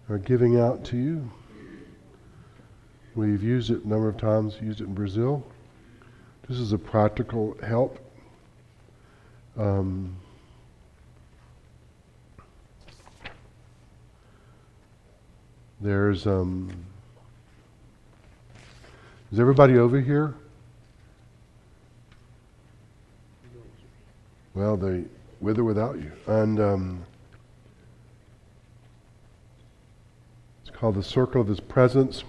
are giving out to you. We've used it a number of times, used it in Brazil. This is a practical help. There's, is everybody over here? Well, they, with or without you. And it's called the Circle of His Presence.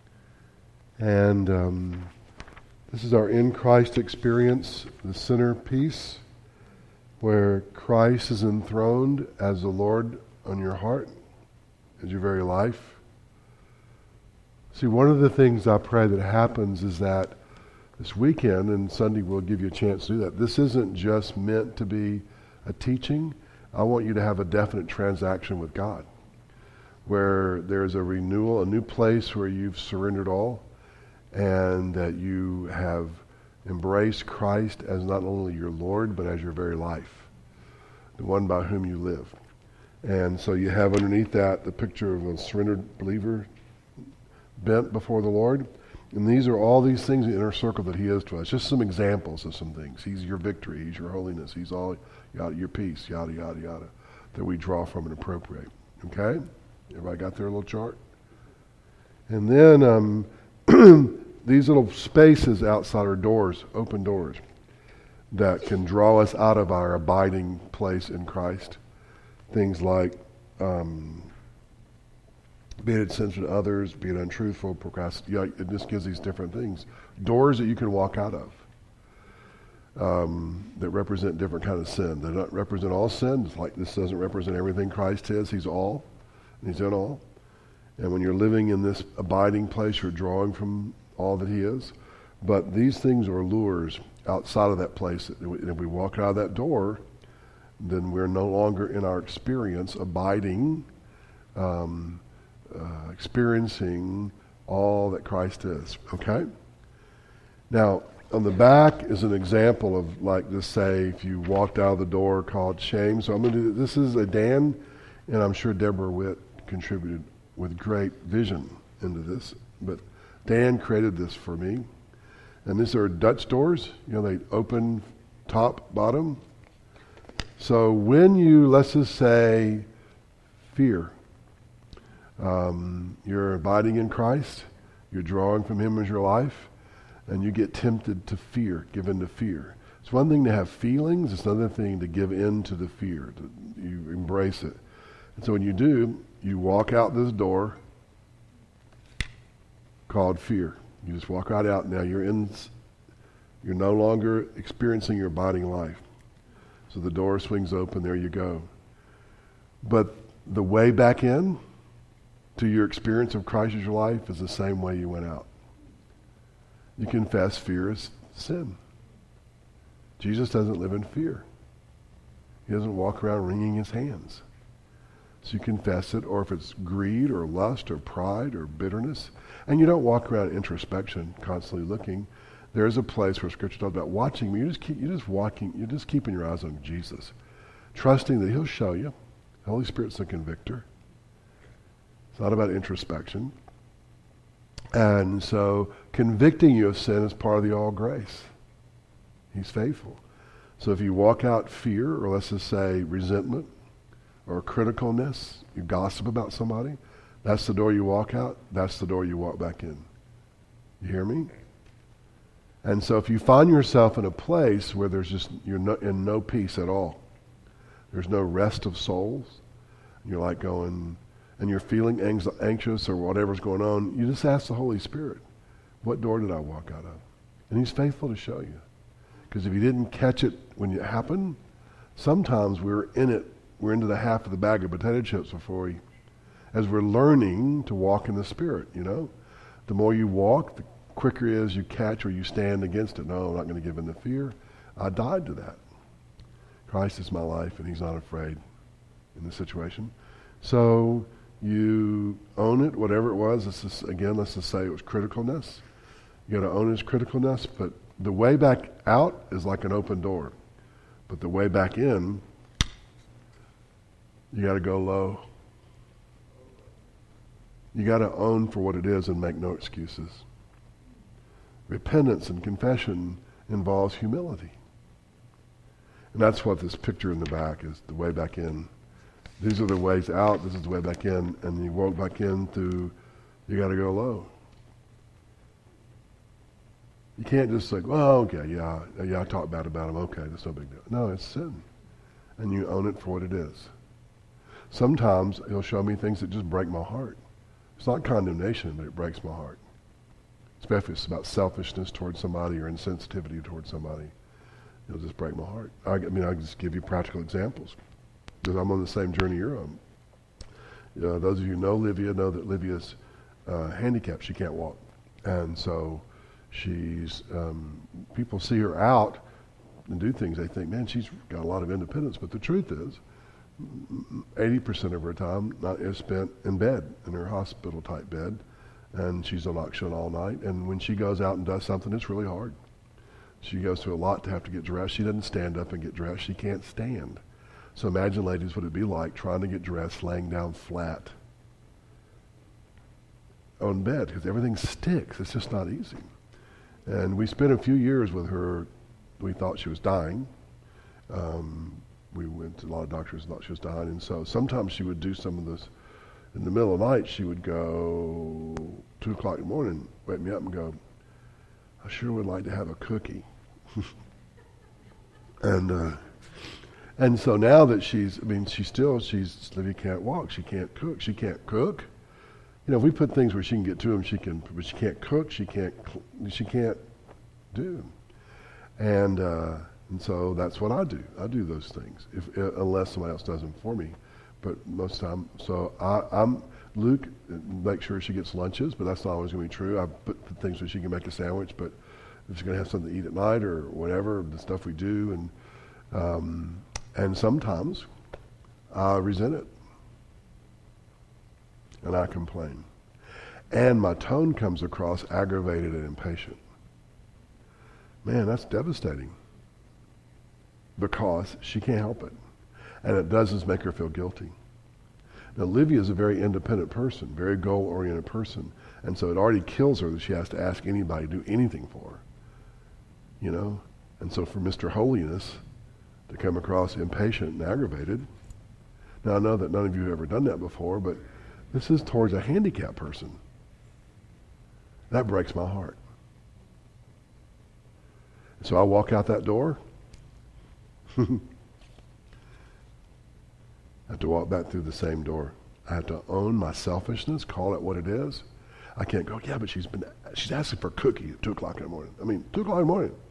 And this is our in Christ experience, the centerpiece, where Christ is enthroned as the Lord on your heart, as your very life. See, one of the things I pray that happens is that this weekend, and Sunday will give you a chance to do that, this isn't just meant to be a teaching. I want you to have a definite transaction with God, where there's a renewal, a new place where you've surrendered all, and that you have embraced Christ as not only your Lord, but as your very life, the one by whom you live. And so you have underneath that the picture of a surrendered believer bent before the Lord. And these are all these things in the inner circle that He is to us. Just some examples of some things. He's your victory. He's your holiness. He's all yada, your peace, yada, yada, yada, that we draw from and appropriate. Okay? Everybody got their little chart? And then these little spaces outside our doors, open doors, that can draw us out of our abiding place in Christ. Things like being insensitive to others, being untruthful, procrastinating. It just gives these different things. Doors that you can walk out of that represent different kind of sin. They don't represent all sin. It's like this doesn't represent everything Christ is. He's all, and He's in all. And when you're living in this abiding place, you're drawing from all that He is. But these things are lures outside of that place. And if we walk out of that door, then we're no longer in our experience abiding, experiencing all that Christ is. Okay? Now, on the back is an example of, like, just say, if you walked out of the door called shame. So I'm going to do this. Is a Dan, and I'm sure Deborah Witt contributed with great vision into this. But Dan created this for me. And these are Dutch doors. You know, they open top, bottom. So when you, let's just say, fear, you're abiding in Christ, you're drawing from Him as your life, and you get tempted to fear, give in to fear. It's one thing to have feelings, it's another thing to give in to the fear. You embrace it. And so when you do, you walk out this door called fear. You just walk right out. Now you're no longer experiencing your abiding life. So the door swings open, there you go. But the way back in to your experience of Christ as your life is the same way you went out. You confess fear is sin. Jesus doesn't live in fear. He doesn't walk around wringing His hands. So you confess it, or if it's greed or lust or pride or bitterness, and you don't walk around introspection, constantly looking. There is a place where Scripture talks about watching. You're just keeping your eyes on Jesus, trusting that He'll show you. The Holy Spirit's the convictor. It's not about introspection. And so convicting you of sin is part of the all grace. He's faithful. So if you walk out fear, or let's just say resentment, or criticalness, you gossip about somebody, that's the door you walk out, that's the door you walk back in. You hear me? And so if you find yourself in a place where you're in no peace at all, there's no rest of souls, you're like going, and you're feeling anxious or whatever's going on, you just ask the Holy Spirit, what door did I walk out of? And He's faithful to show you. Because if you didn't catch it when it happened, sometimes we're into the half of the bag of potato chips as we're learning to walk in the Spirit, you know. The more you walk, the quicker it is you catch or you stand against it. No, I'm not going to give in to fear. I died to that. Christ is my life, and He's not afraid in the situation. So you own it, whatever it was. Let's just say it was criticalness. You got to own His criticalness, but the way back out is like an open door. But the way back in, you got to go low. You got to own for what it is and make no excuses. Repentance and confession involves humility. And that's what this picture in the back is, the way back in. These are the ways out, this is the way back in, and you walk back in through, you got to go low. You can't just like, well, okay, yeah, I talk bad about him, okay, that's no big deal. No, it's sin. And you own it for what it is. Sometimes he'll show me things that just break my heart. It's not condemnation, but it breaks my heart. Especially if it's about selfishness towards somebody or insensitivity towards somebody. It'll just break my heart. I just give you practical examples because I'm on the same journey you're on. Those of you who know Livia know that Livia's handicapped. She can't walk. And so she's, people see her out and do things. They think, man, she's got a lot of independence. But the truth is, 80% of her time is spent in bed, in her hospital-type bed, and she's on oxygen all night. And when she goes out and does something, it's really hard. She goes through a lot to have to get dressed. She doesn't stand up and get dressed. She can't stand. So imagine, ladies, what it'd be like trying to get dressed, laying down flat on bed, because everything sticks. It's just not easy. And we spent a few years with her. We thought she was dying. We went to a lot of doctors and thought she was dying. And so sometimes she would do some of this. In the middle of the night, she would go 2 o'clock in the morning, wake me up and go, I sure would like to have a cookie. And so now that Livia can't walk, she can't cook. You know, if we put things where she can get to them, but she can't cook, she can't do. And so that's what I do. I do those things, unless somebody else does them for me. But most of the time, so I'm Luke, make sure she gets lunches, but that's not always going to be true. I put the things where she can make a sandwich, but if she's going to have something to eat at night or whatever, the stuff we do, and sometimes I resent it, and I complain. And my tone comes across aggravated and impatient. Man, that's devastating, because she can't help it. And it does is make her feel guilty. Now, Livia is a very independent person, very goal-oriented person, and so it already kills her that she has to ask anybody to do anything for her, you know? And so for Mr. Holiness to come across impatient and aggravated, now I know that none of you have ever done that before, but this is towards a handicapped person. That breaks my heart. So I walk out that door. I have to walk back through the same door. I have to own my selfishness, call it what it is. I can't go, yeah, but she's asking for a cookie at 2 o'clock in the morning. 2 o'clock in the morning.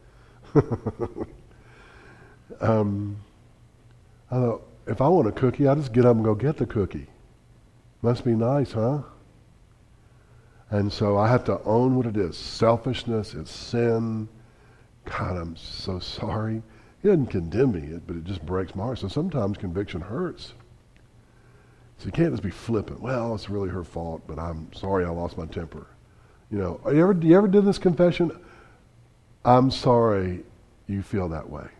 I thought, if I want a cookie, I just get up and go get the cookie. Must be nice, huh? And so I have to own what it is. Selfishness, it's sin. God, I'm so sorry. He doesn't condemn me, but it just breaks my heart. So sometimes conviction hurts. So you can't just be flippant. Well, it's really her fault, but I'm sorry I lost my temper. You know, do you ever do this confession? I'm sorry you feel that way.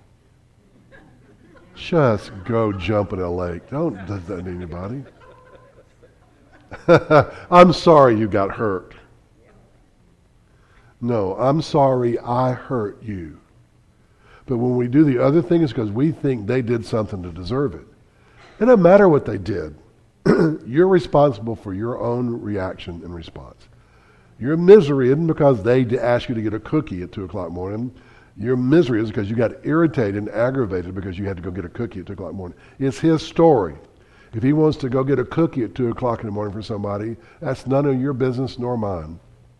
Just go jump in a lake. Don't do that to anybody. I'm sorry you got hurt. No, I'm sorry I hurt you. But when we do the other thing, it's because we think they did something to deserve it. It doesn't matter what they did. You're responsible for your own reaction and response. Your misery isn't because they asked you to get a cookie at 2 o'clock in the morning. Your misery is because you got irritated and aggravated because you had to go get a cookie at 2 o'clock in the morning. It's his story. If he wants to go get a cookie at 2 o'clock in the morning for somebody, that's none of your business nor mine.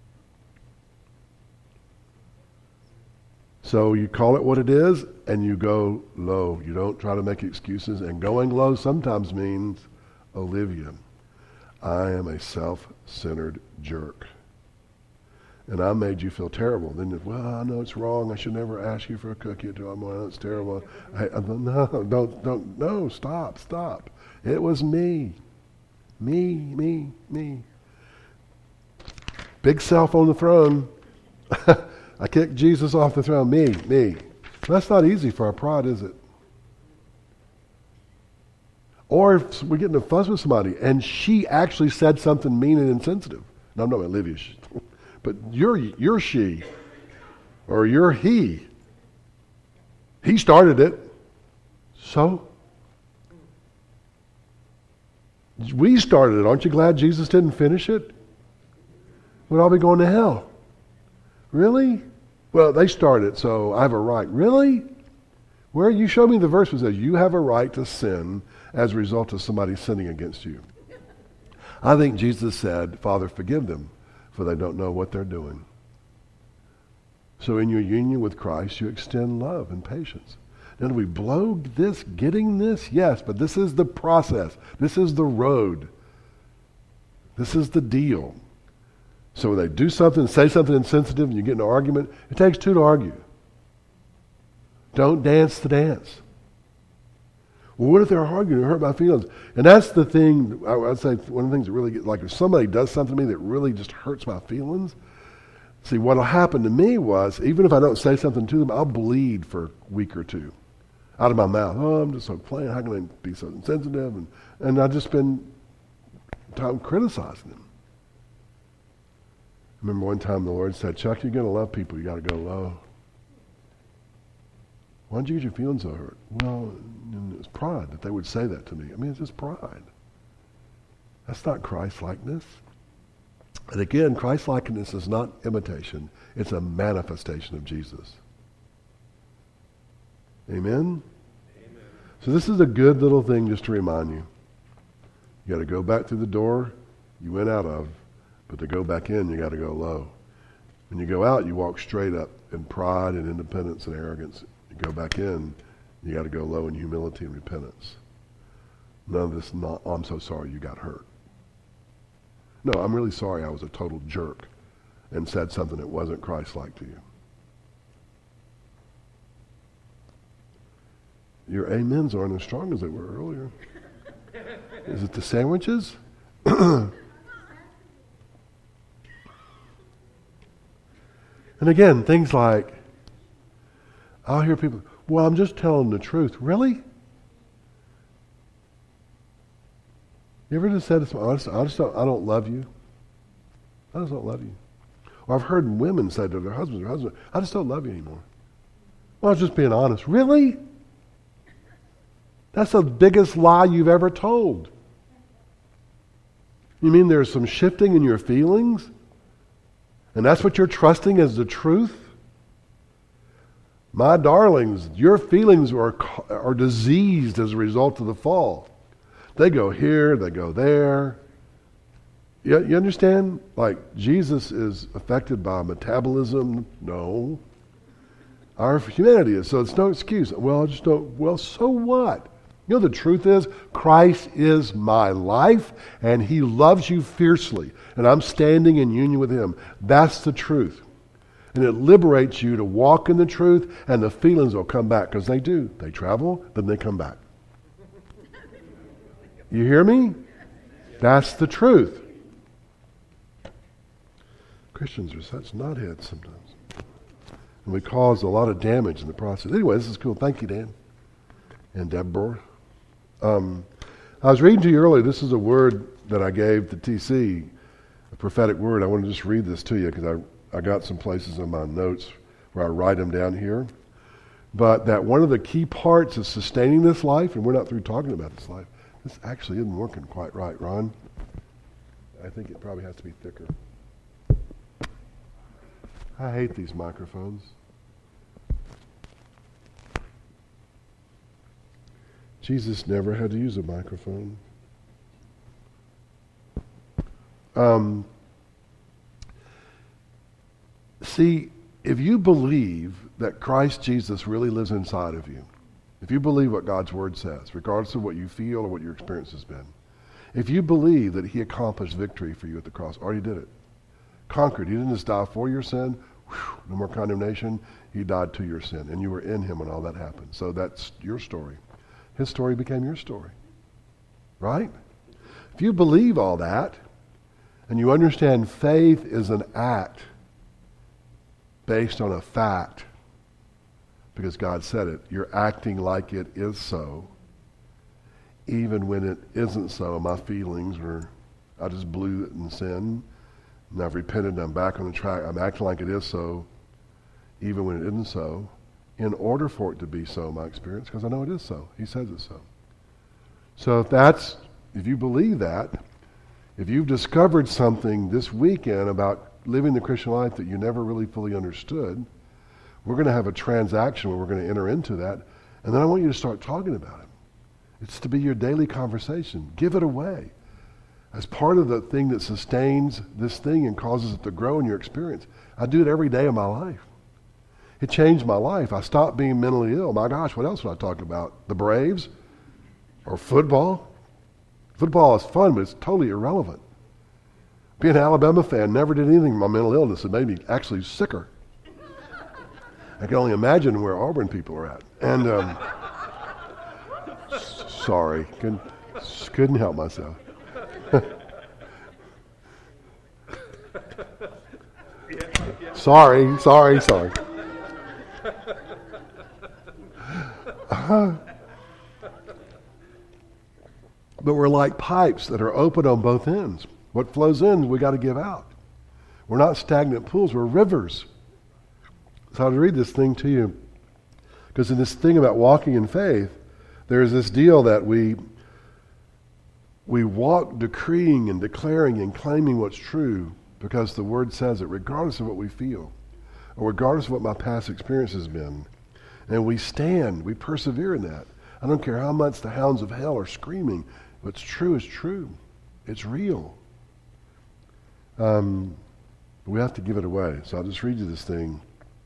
So you call it what it is, and you go low. You don't try to make excuses. And going low sometimes means, Olivia, I am a self-centered jerk. And I made you feel terrible. Then, well, I know it's wrong. I should never ask you for a cookie at 2 o'clock in the morning. It's terrible. No, stop. It was me. Me. Big self on the throne. I kicked Jesus off the throne. Me. That's not easy for our pride, is it? Or if we get in a fuss with somebody and she actually said something mean and insensitive. Now, I'm not Olivia, but you're she or you're he. He started it. So? We started it. Aren't you glad Jesus didn't finish it? We'd all be going to hell. Really? Well, they started it, so I have a right. Really? Where you show me the verse that says you have a right to sin as a result of somebody sinning against you. I think Jesus said, Father, forgive them, for they don't know what they're doing. So in your union with Christ, you extend love and patience. Now, do we blow this, getting this? Yes, but this is the process. This is the road. This is the deal. So when they do something, say something insensitive, and you get in an argument, it takes two to argue. Don't dance the dance. Well, what if they're arguing and hurt my feelings? And that's the thing, I'd say one of the things that really, like if somebody does something to me that really just hurts my feelings, see, what'll happen to me was, even if I don't say something to them, I'll bleed for a week or two out of my mouth. Oh, I'm just so plain. How can I be so insensitive? And I've just been time criticizing them. I remember one time the Lord said, Chuck, you're going to love people. You got to go low. Why don't you get your feelings so hurt? Well, it was pride that they would say that to me. I mean, it's just pride. That's not Christ-likeness. And again, Christ-likeness is not imitation. It's a manifestation of Jesus. Amen? Amen? So this is a good little thing just to remind you. You got to go back through the door you went out of, but to go back in, you got to go low. When you go out, you walk straight up in pride and independence and arrogance. You go back in, you got to go low in humility and repentance. None of this, oh, I'm so sorry you got hurt. No, I'm really sorry I was a total jerk and said something that wasn't Christ-like to you. Your amens aren't as strong as they were earlier. Is it the sandwiches? And again, things like, I'll hear people, well, I'm just telling the truth. Really? You ever just said, I don't love you? I just don't love you. Or I've heard women say to their husbands, I just don't love you anymore. Well, I was just being honest. Really? That's the biggest lie you've ever told. You mean there's some shifting in your feelings? And that's what you're trusting as the truth? My darlings, your feelings are diseased as a result of the fall. They go here, they go there. You understand? Like, Jesus is affected by metabolism? No. Our humanity is, so it's no excuse. Well, I just don't, well, so what? You know, the truth is, Christ is my life, and He loves you fiercely, and I'm standing in union with Him. That's the truth. And it liberates you to walk in the truth, and the feelings will come back, because they do. They travel, then they come back. You hear me? That's the truth. Christians are such knotheads sometimes. And we cause a lot of damage in the process. Anyway, this is cool. Thank you, Dan. And Deborah. I was reading to you earlier, this is a word that I gave to TC, a prophetic word. I want to just read this to you because I got some places in my notes where I write them down here. But that one of the key parts of sustaining this life, and we're not through talking about this life, this actually isn't working quite right, Ron. I think it probably has to be thicker. I hate these microphones. Jesus never had to use a microphone. See, if you believe that Christ Jesus really lives inside of you, if you believe what God's Word says, regardless of what you feel or what your experience has been, if you believe that He accomplished victory for you at the cross, already did it, conquered, He didn't just die for your sin, no more condemnation, He died to your sin, and you were in Him when all that happened. So that's your story. His story became your story, right? If you believe all that, and you understand faith is an act based on a fact, because God said it, you're acting like it is so. even when it isn't so, my feelings, or I just blew it in sin, and I've repented and I'm back on the track. I'm acting like it is so, even when it isn't so, in order for it to be so, my experience, because I know it is so. He says it's so. So if you believe that, if you've discovered something this weekend about living the Christian life that you never really fully understood, we're going to have a transaction where we're going to enter into that, and then I want you to start talking about it. It's to be your daily conversation. Give it away. As part of the thing that sustains this thing and causes it to grow in your experience. I do it every day of my life. It changed my life. I stopped being mentally ill. My gosh, what else would I talk about? The Braves? Or football? Football is fun, but it's totally irrelevant. Being an Alabama fan never did anything for my mental illness. It made me actually sicker. I can only imagine where Auburn people are at. And sorry, couldn't help myself. Sorry. But we're like pipes that are open on both ends. What flows in, we got to give out. We're not stagnant pools, we're rivers. So I'll read this thing to you. Because in this thing about walking in faith, there's this deal that we walk decreeing and declaring and claiming what's true because the Word says it, regardless of what we feel, or regardless of what my past experience has been. And we stand, we persevere in that. I don't care how much the hounds of hell are screaming. What's true is true. It's real. We have to give it away. So I'll just read you this thing.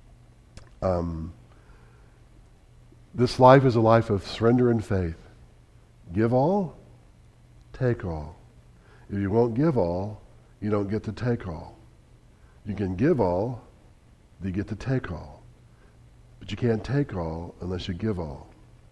This life is a life of surrender and faith. Give all, take all. If you won't give all, you don't get to take all. You can give all, you get to take all. But you can't take all unless you give all.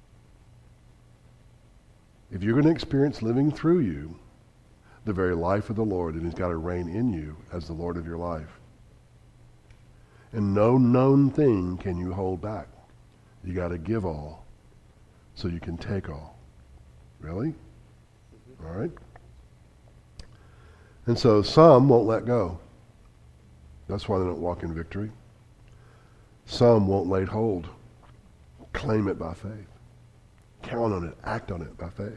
If you're going to experience living through you the very life of the Lord, then He's got to reign in you as the Lord of your life. And no known thing can you hold back. You got to give all so you can take all. Really? All right? And so some won't let go. That's why they don't walk in victory. Some won't lay hold. Claim it by faith. Count on it. Act on it by faith.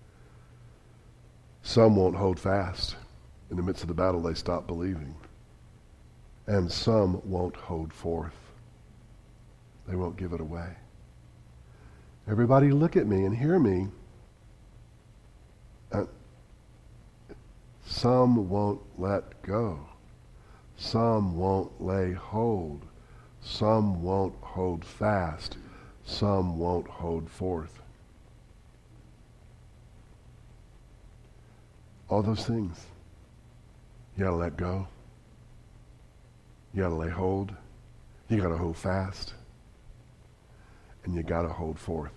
Some won't hold fast. In the midst of the battle, they stop believing. And some won't hold forth. They won't give it away. Everybody look at me and hear me. Some won't let go. Some won't lay hold. Some won't hold fast. Some won't hold forth. All those things. You got to let go. You got to lay hold. You got to hold fast. And you got to hold forth.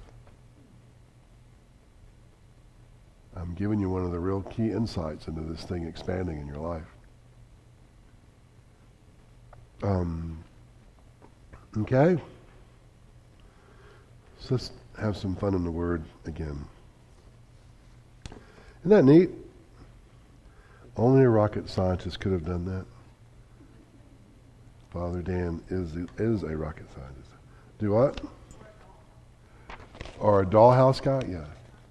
I'm giving you one of the real key insights into this thing expanding in your life. Okay? So let's have some fun in the Word again. Isn't that neat? Only a rocket scientist could have done that. Father Dan is a rocket scientist. Do what? Or a dollhouse guy? Yeah.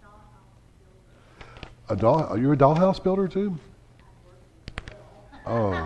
Are you a dollhouse builder too? Oh.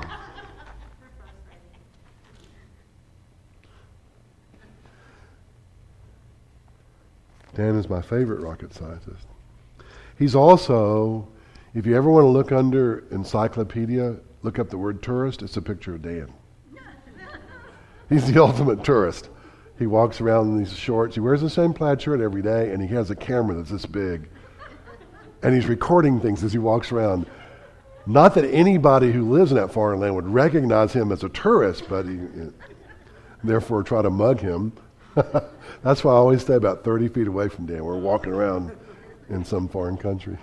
Dan is my favorite rocket scientist. He's also, if you ever want to look under encyclopedia, look up the word tourist, it's a picture of Dan. He's the ultimate tourist. He walks around in these shorts. He wears the same plaid shirt every day, and he has a camera that's this big. And he's recording things as he walks around. Not that anybody who lives in that foreign land would recognize him as a tourist, but therefore try to mug him. That's why I always stay about 30 feet away from Dan. We're walking around in some foreign country.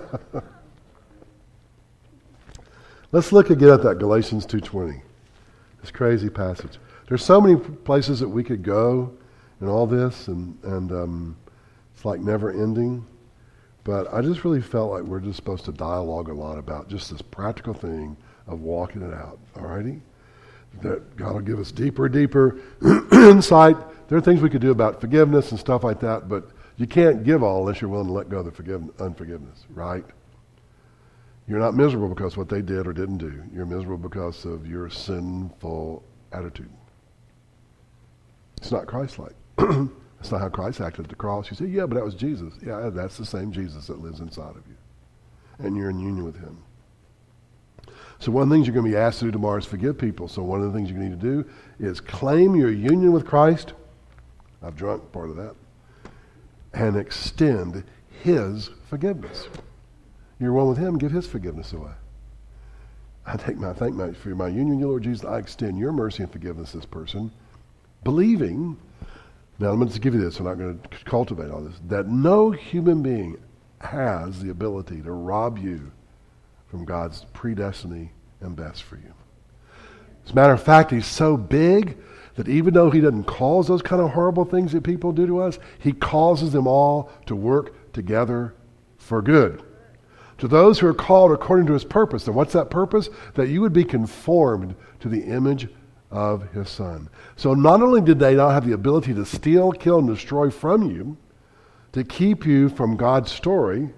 Let's look again at that Galatians 2:20. This crazy passage. There's so many places that we could go in all this, and it's like never ending. But I just really felt like we're just supposed to dialogue a lot about just this practical thing of walking it out, alrighty? That God will give us deeper insight. There are things we could do about forgiveness and stuff like that, but you can't give all unless you're willing to let go of the unforgiveness, right? You're not miserable because of what they did or didn't do. You're miserable because of your sinful attitude. It's not Christ-like. That's not how Christ acted at the cross. You say, yeah, but that was Jesus. Yeah, that's the same Jesus that lives inside of you. And you're in union with him. So one of the things you're going to be asked to do tomorrow is forgive people. So one of the things you need to do is claim your union with Christ. I've drunk part of that. And extend his forgiveness. You're one with him, give his forgiveness away. For my union with you, Lord Jesus, I extend your mercy and forgiveness to this person, believing, now I'm going to give you this, I'm not going to cultivate all this, that no human being has the ability to rob you from God's predestiny and best for you. As a matter of fact, he's so big that even though he doesn't cause those kind of horrible things that people do to us, he causes them all to work together for good. To those who are called according to his purpose. And what's that purpose? That you would be conformed to the image of his Son. So not only did they not have the ability to steal, kill, and destroy from you, to keep you from God's story,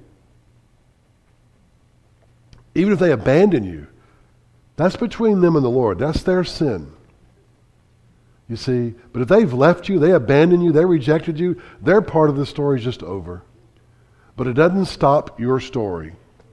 even if they abandon you, that's between them and the Lord. That's their sin. You see, but if they've left you, they abandoned you, they rejected you, their part of the story is just over. But it doesn't stop your story.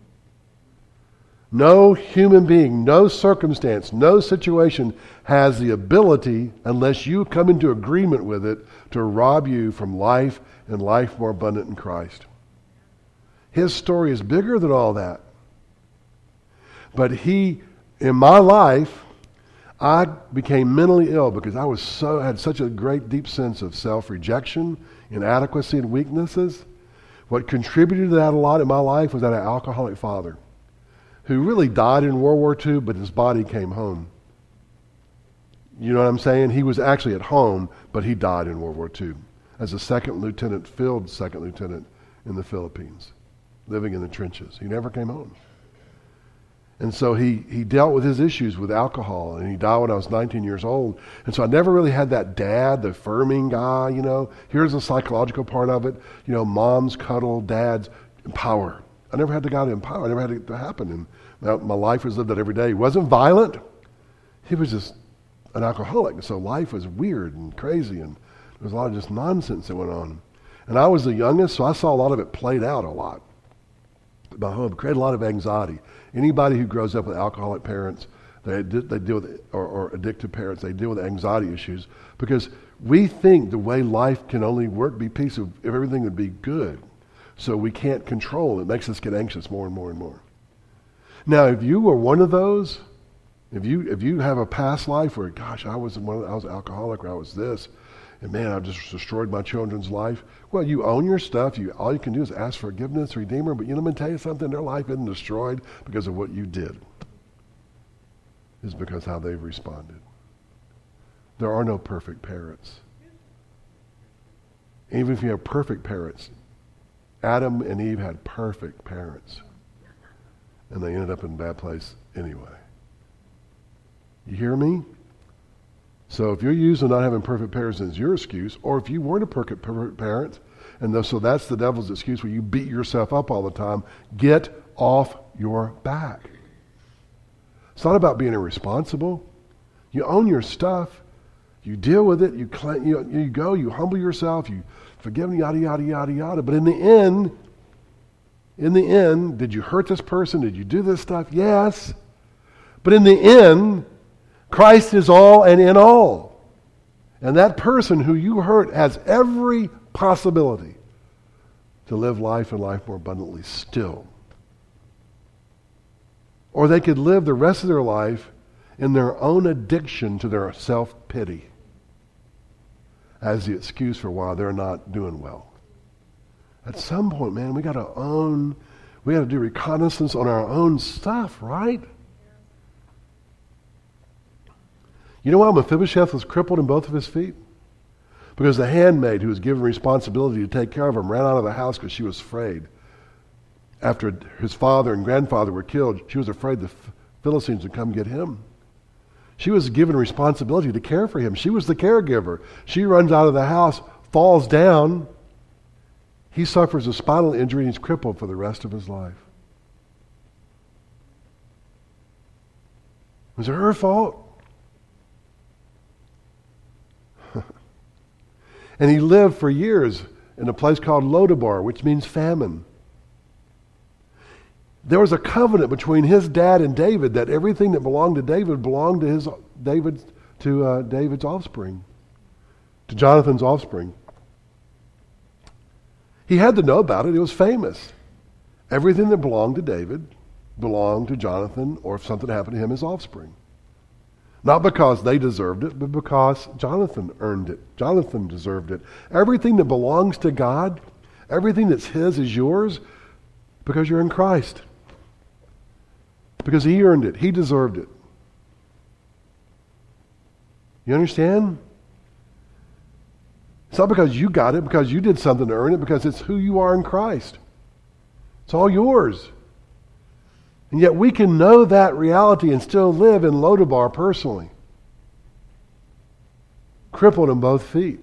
No human being, no circumstance, no situation has the ability, unless you come into agreement with it, to rob you from life and life more abundant in Christ. His story is bigger than all that. But in my life, I became mentally ill because I had such a great deep sense of self-rejection, inadequacy, and weaknesses. What contributed to that a lot in my life was that an alcoholic father who really died in World War II, but his body came home. You know what I'm saying? He was actually at home, but he died in World War II as a field second lieutenant in the Philippines, living in the trenches. He never came home. And so he dealt with his issues with alcohol, and he died when I was 19 years old. And so I never really had that dad, the affirming guy, you know. Here's the psychological part of it. You know, moms cuddle, dads empower. I never had the guy to empower. I never had it to happen. And my life was lived that every day. He wasn't violent. He was just an alcoholic. So life was weird and crazy, and there was a lot of just nonsense that went on. And I was the youngest, so I saw a lot of it played out a lot. My home created a lot of anxiety. Anybody who grows up with alcoholic parents, they deal with, or addicted parents, they deal with anxiety issues because we think the way life can only work, be peaceful, if everything would be good. So we can't control it. It makes us get anxious more and more and more. Now, if you were one of those, if you have a past life where, gosh, I was an alcoholic, or I was this, and man, I've just destroyed my children's life. Well, you own your stuff. All you can do is ask for forgiveness, Redeemer. But let me tell you something, their life isn't destroyed because of what you did. It's because how they've responded. There are no perfect parents. Even if you have perfect parents, Adam and Eve had perfect parents. And they ended up in a bad place anyway. You hear me? So if you're using not having perfect parents as your excuse, or if you weren't a perfect parent, and so that's the devil's excuse where you beat yourself up all the time, get off your back. It's not about being irresponsible. You own your stuff. You deal with it. You go. You humble yourself. You forgive them. Yada yada yada yada. But in the end, did you hurt this person? Did you do this stuff? Yes. But in the end, Christ is all and in all. And that person who you hurt has every possibility to live life and life more abundantly still. Or they could live the rest of their life in their own addiction to their self-pity as the excuse for why they're not doing well. At some point, man, we got to do reconnaissance on our own stuff, right? You know why Mephibosheth was crippled in both of his feet? Because the handmaid who was given responsibility to take care of him ran out of the house because she was afraid after his father and grandfather were killed, she was afraid the Philistines would come get him. She was given responsibility to care for him. She was the caregiver. She runs out of the house, falls down. He suffers a spinal injury and he's crippled for the rest of his life. Was it her fault? And he lived for years in a place called Lodabar, which means famine. There was a covenant between his dad and David that everything that belonged to David belonged to David's offspring, to Jonathan's offspring. He had to know about it. It was famous. Everything that belonged to David belonged to Jonathan, or if something happened to him, his offspring. Not because they deserved it, but because Jonathan earned it. Jonathan deserved it. Everything that belongs to God, everything that's his is yours because you're in Christ. Because he earned it. He deserved it. You understand? It's not because you got it, because you did something to earn it, because it's who you are in Christ. It's all yours. And yet we can know that reality and still live in Lodabar personally. Crippled in both feet.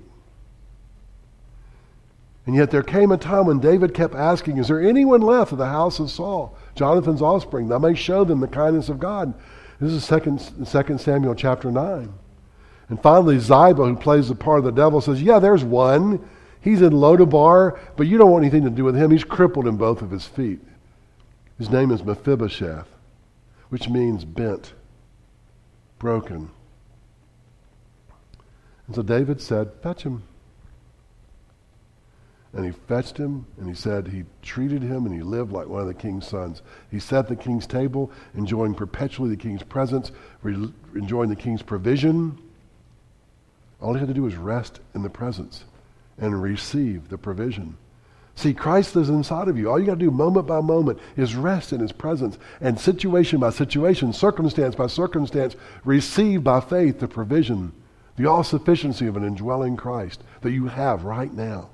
And yet there came a time when David kept asking, is there anyone left of the house of Saul, Jonathan's offspring, that I may show them the kindness of God? This is 2 Samuel chapter 9. And finally Ziba, who plays the part of the devil, says, yeah, there's one. He's in Lodabar, but you don't want anything to do with him. He's crippled in both of his feet. His name is Mephibosheth, which means bent, broken. And so David said, fetch him. And he fetched him, and he said he treated him, and he lived like one of the king's sons. He sat at the king's table, enjoying perpetually the king's presence, enjoying the king's provision. All he had to do was rest in the presence and receive the provision. See, Christ lives inside of you. All you got to do moment by moment is rest in his presence, and situation by situation, circumstance by circumstance, receive by faith the provision, the all-sufficiency of an indwelling Christ that you have right now.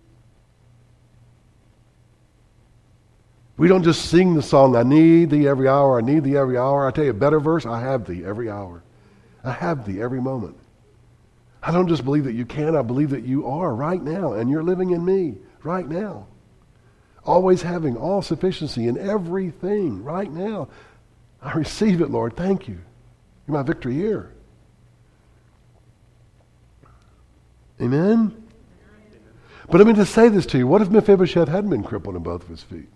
We don't just sing the song, I need thee every hour, I need thee every hour. I tell you a better verse, I have thee every hour. I have thee every moment. I don't just believe that you can, I believe that you are right now, and you're living in me right now. Always having all sufficiency in everything right now. I receive it, Lord. Thank you. You're my victory here. Amen? But let me just say this to you. What if Mephibosheth hadn't been crippled in both of his feet?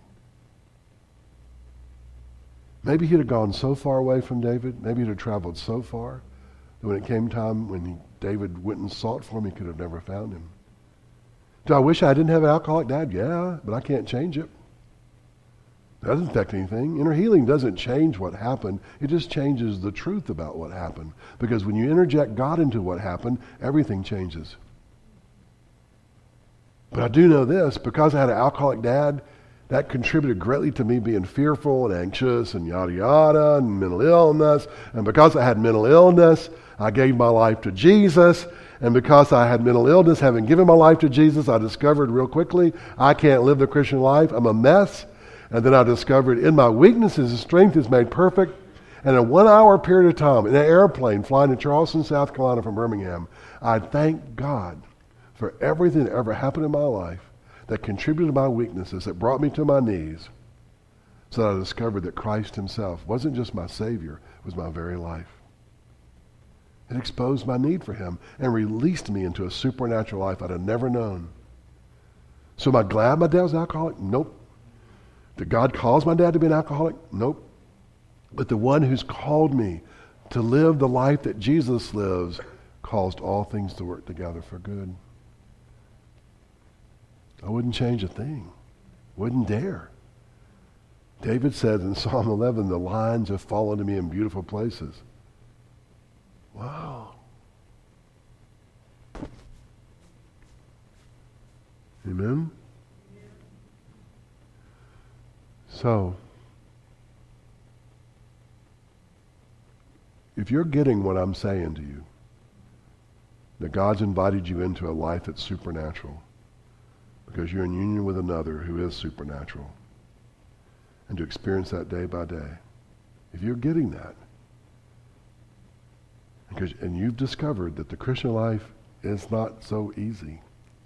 Maybe he'd have gone so far away from David. Maybe he'd have traveled so far that when it came time when David went and sought for him, he could have never found him. Do I wish I didn't have an alcoholic dad? Yeah, but I can't change it. It doesn't affect anything. Inner healing doesn't change what happened. It just changes the truth about what happened. Because when you interject God into what happened, everything changes. But I do know this, because I had an alcoholic dad, that contributed greatly to me being fearful and anxious and yada yada and mental illness. And because I had mental illness, I gave my life to Jesus. And because I had mental illness, having given my life to Jesus, I discovered real quickly I can't live the Christian life. I'm a mess. And then I discovered in my weaknesses, His strength is made perfect. And in a 1 hour period of time, in an airplane flying to Charleston, South Carolina from Birmingham, I thank God for everything that ever happened in my life that contributed to my weaknesses, that brought me to my knees, so that I discovered that Christ himself wasn't just my Savior, it was my very life. It exposed my need for him and released me into a supernatural life I'd have never known. So am I glad my dad was an alcoholic? Nope. Did God cause my dad to be an alcoholic? Nope. But the one who's called me to live the life that Jesus lives caused all things to work together for good. I wouldn't change a thing. Wouldn't dare. David said in Psalm 11, the lines have fallen to me in beautiful places. Wow. Amen? So, if you're getting what I'm saying to you, that God's invited you into a life that's supernatural, because you're in union with another who is supernatural, and to experience that day by day. If you're getting that, and you've discovered that the Christian life is not so easy,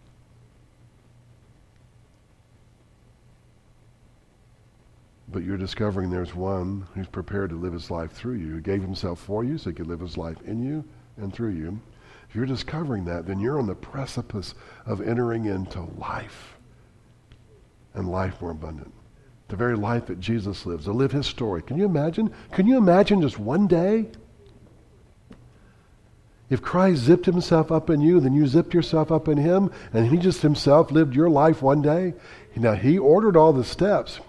but you're discovering there's one who's prepared to live his life through you, who gave himself for you so he could live his life in you and through you. If you're discovering that, then you're on the precipice of entering into life, and life more abundant. The very life that Jesus lives, to live his story. Can you imagine? Can you imagine just one day? If Christ zipped himself up in you, then you zipped yourself up in him, and he just himself lived your life one day. Now, he ordered all the steps,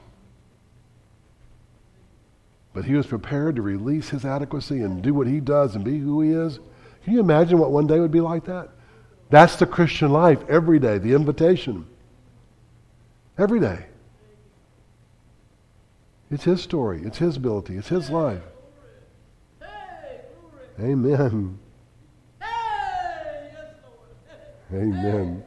but he was prepared to release his adequacy and do what he does and be who he is. Can you imagine what one day would be like that? That's the Christian life every day, the invitation. Every day. It's his story. It's his ability. It's his life. Amen. Amen.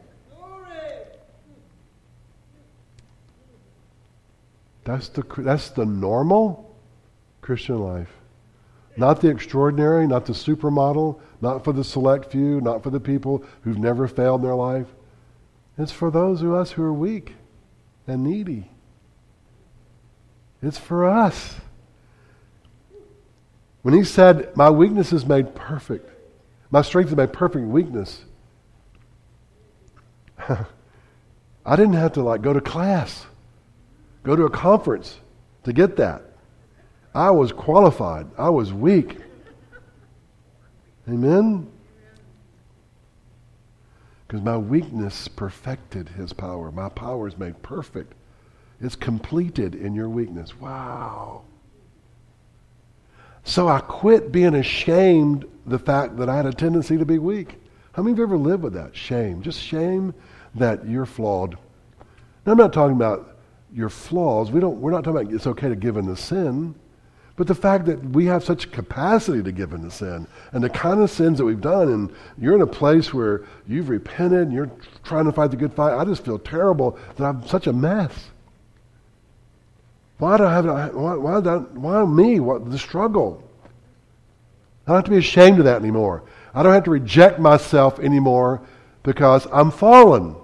That's the normal Christian life. Not the extraordinary, not the supermodel, not for the select few, not for the people who've never failed in their life. It's for those of us who are weak and needy. It's for us. When he said, my weakness is made perfect, my strength is made perfect in weakness, I didn't have to go to class, go to a conference to get that. I was qualified. I was weak. Amen? Because my weakness perfected his power. My power is made perfect. It's completed in your weakness. Wow. So I quit being ashamed the fact that I had a tendency to be weak. How many of you ever lived with that? Shame. Just shame that you're flawed. Now, I'm not talking about your flaws. We're not talking about it's okay to give in to sin. But the fact that we have such capacity to give into sin, and the kind of sins that we've done, and you're in a place where you've repented and you're trying to fight the good fight, I just feel terrible that I'm such a mess. Why me? What the struggle? I don't have to be ashamed of that anymore. I don't have to reject myself anymore because I'm fallen.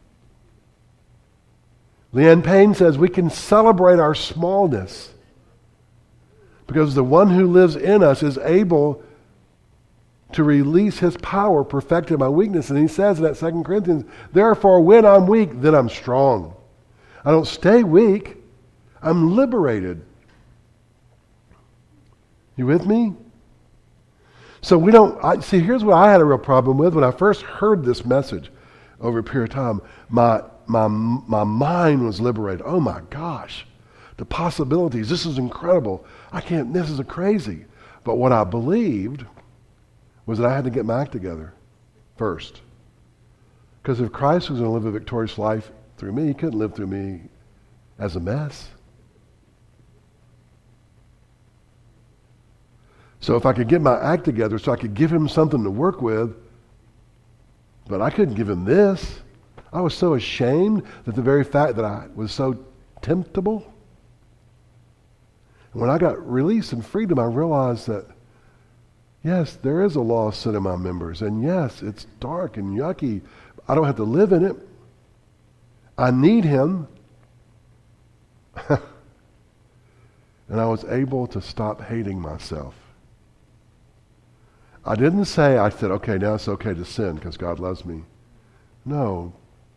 Leanne Payne says we can celebrate our smallness because the one who lives in us is able to release his power perfected my weakness. And he says in that 2 Corinthians, therefore when I'm weak, then I'm strong. I don't stay weak. I'm liberated. You with me? So see, here's what I had a real problem with when I first heard this message over a period of time. My mind was liberated. Oh my gosh. The possibilities. This is incredible. This is crazy. But what I believed was that I had to get my act together first. Because if Christ was going to live a victorious life through me, he couldn't live through me as a mess. So if I could get my act together so I could give him something to work with, but I couldn't give him this. I was so ashamed that the very fact that I was so temptable. When I got release and freedom, I realized that, yes, there is a law of sin in my members. And yes, it's dark and yucky. I don't have to live in it. I need him. And I was able to stop hating myself. I said, okay, now it's okay to sin because God loves me. No.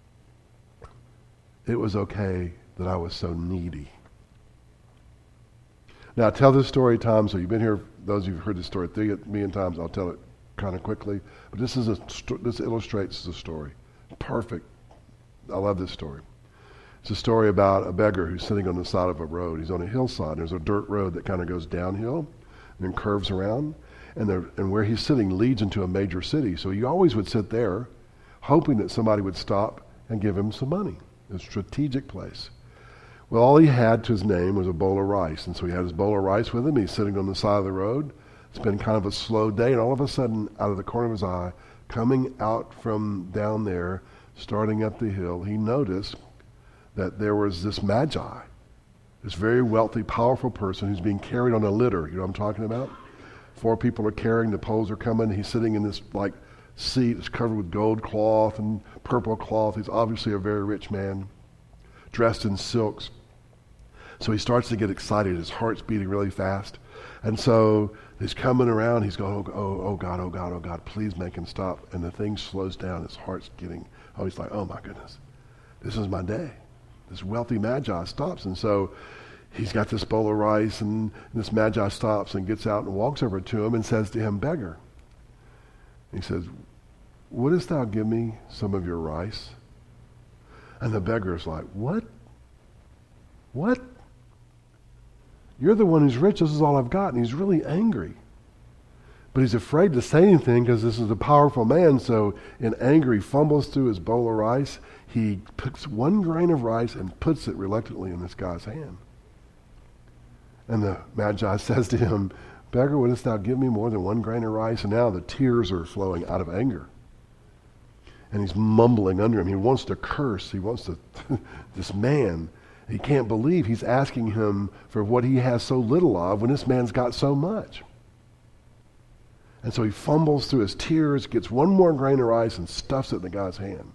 It was okay that I was so needy. Now, I tell this story times, so you've been here, those of you who've heard this story 3 million times, I'll tell it kind of quickly. But this illustrates the story. Perfect. I love this story. It's a story about a beggar who's sitting on the side of a road. He's on a hillside. There's a dirt road that kind of goes downhill and then curves around. And where he's sitting leads into a major city. So he always would sit there hoping that somebody would stop and give him some money. A strategic place. Well, all he had to his name was a bowl of rice. And so he had his bowl of rice with him. He's sitting on the side of the road. It's been kind of a slow day. And all of a sudden, out of the corner of his eye, coming out from down there, starting up the hill, he noticed that there was this magi This very wealthy, powerful person who's being carried on a litter. You know what I'm talking about? 4 people are carrying, the poles are coming. He's sitting in this like seat that's covered with gold cloth and purple cloth. He's obviously a very rich man, dressed in silks. So he starts to get excited. His heart's beating really fast. And so he's coming around. He's going, oh God, oh God, oh God, please make him stop. And the thing slows down. His heart's getting, he's like, oh my goodness, this is my day. This wealthy magi stops. And so he's got this bowl of rice, and this magi stops and gets out and walks over to him and says to him, beggar. He says, wouldst thou give me some of your rice? And the beggar's like, what? What? You're the one who's rich. This is all I've got. And he's really angry. But he's afraid to say anything because this is a powerful man. So in anger, he fumbles through his bowl of rice. He picks 1 grain of rice and puts it reluctantly in this guy's hand. And the Magi says to him, beggar, wouldst thou give me more than 1 grain of rice? And now the tears are flowing out of anger. And he's mumbling under him. He wants to curse. He wants to, this man, he can't believe he's asking him for what he has so little of when this man's got so much. And so he fumbles through his tears, gets 1 more grain of rice and stuffs it in the guy's hand.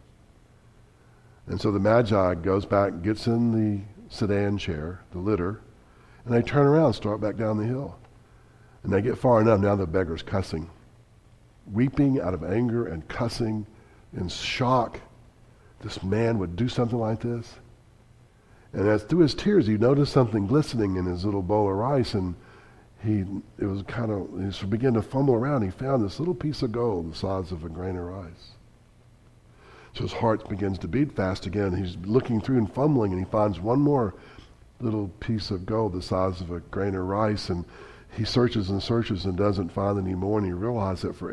And so the Magi goes back, gets in the sedan chair, the litter, and they turn around and start back down the hill. And they get far enough, now the beggar's cussing, weeping out of anger and cussing in shock. This man would do something like this. And as through his tears, he noticed something glistening in his little bowl of rice, and he began to fumble around. He found this little piece of gold the size of a grain of rice. So his heart begins to beat fast again. He's looking through and fumbling, and he finds 1 more little piece of gold the size of a grain of rice, and he searches and searches and doesn't find any more, and he realizes that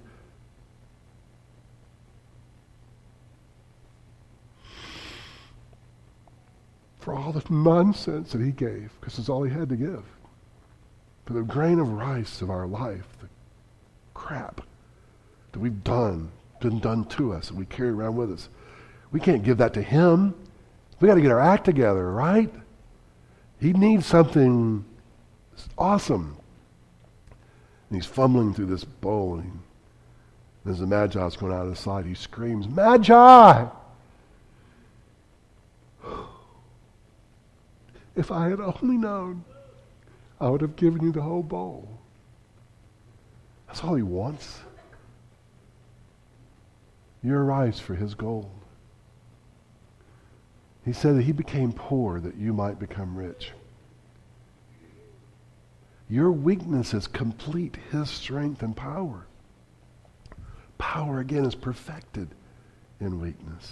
for all the nonsense that he gave, because it's all he had to give, for the grain of rice of our life, the crap that we've been done to us, that we carry around with us, we can't give that to him. We got to get our act together, right? He needs something awesome. And he's fumbling through this bowl, and as the Magi's going out of sight, he screams, Magi! If I had only known, I would have given you the whole bowl. That's all he wants. Your rice for his gold. He said that he became poor that you might become rich. Your weaknesses complete his strength and power. Power, again, is perfected in weakness.